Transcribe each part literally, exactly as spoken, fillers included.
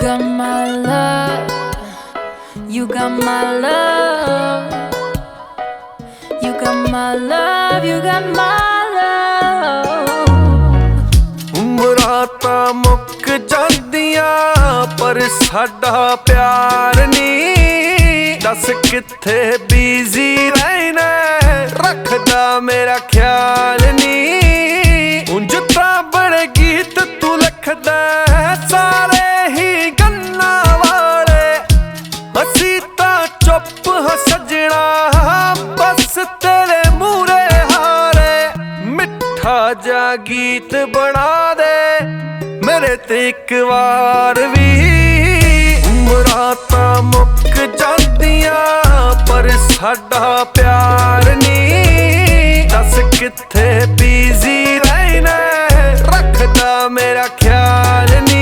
got my love, you got my love, you got my love, you got my love. उमरां तां मुक जांदियां पर साडा प्यार नी। दस कित्थे बिजी रहना रखदा मेरा ख्याल नी। उंज तां बड़े गीत तू लिखदा सारे ही गन्ना वाले। असी तां चुप हां सजना बस तेरे मूरे हारे। मिठा जा गीत बना दे मेरे ते इक वार वी। उमरां तां मुक जांदियां पर साडा प्यार नी। दस कित्थे बिजी रहना रखदा मेरा ख्याल नी।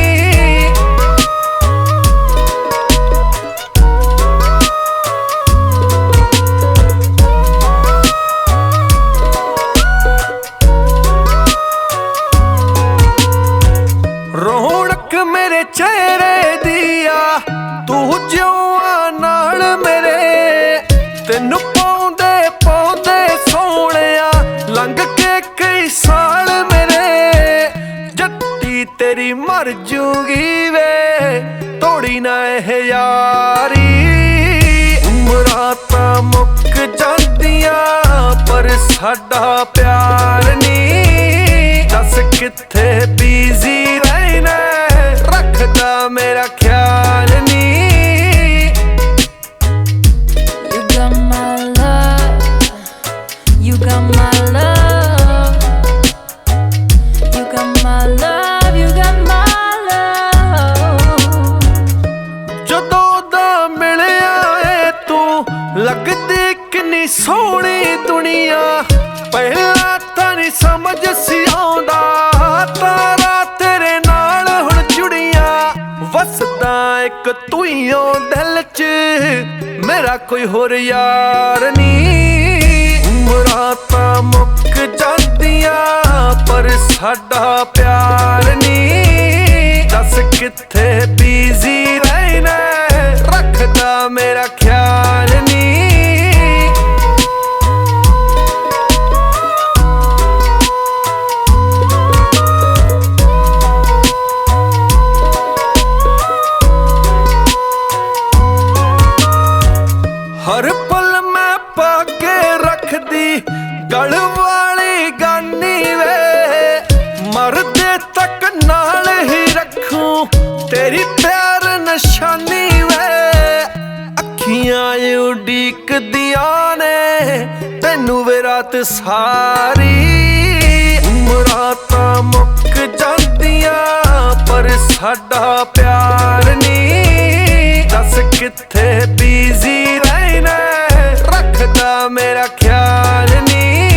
रौनक मेरे चेहरे दिया तू जिउआ नाल मेरे। तेनू पाउंदे पाउंदे सोहणिया लंघ के कई साल मेरे। जट्टी तेरी मर जूगी वे तोड़ी ना एह यारी। उमरां तां मुक जांदियां पर साडा प्यार नी। दस कित्थे बिजी रहना रखदा मेरा ख्याल नी। You got my love, you got my love, you got my love, you got my love. जदों दा मिलिया ए तू लगदी किन्नी सोहणी दुनिया। पहला तां नी समझ सी आउंदा तारा तेरे नाल हुण जुड़िया। वसदा इक तू ही ओ दिल च मेरा कोई होर यार नी। उमरां तां मुक जांदियां पर साडा प्यार नी। दस कित्थे बिजी रहना रखदा मेरा ख्याल नी। हर पल मैं पाके रखदी गल वाली गानी वे। मरदे तक नाल ही रखूं तेरी प्यार निशानी वे। अखियां उड़ीक दिया ने तेनू वे रात सारी। उमरां तां मुक जांदियां पर साडा प्यार नी। दस कित्थे बिजी रहना रखदा मेरा ख्याल नी।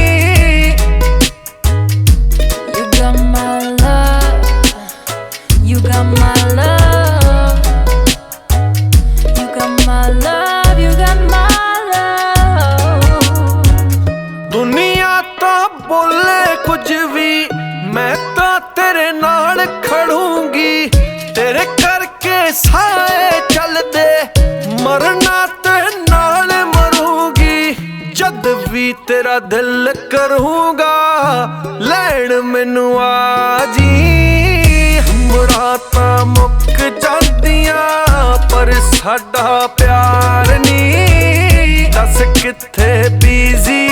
You got my love, you got my love, you got my love, you got my love. दुनिया तां बोले कुछ भी मैं तां तेरे नाल खड़ूंगी। तेरे करके साए चलदे मरना ते नाल मरूंगी। जद भी तेरा दिल करूंगा लैण मैनू आजी। उमरां तां मुक जांदियां पर साडा प्यार नी। दस कित्थे बिजी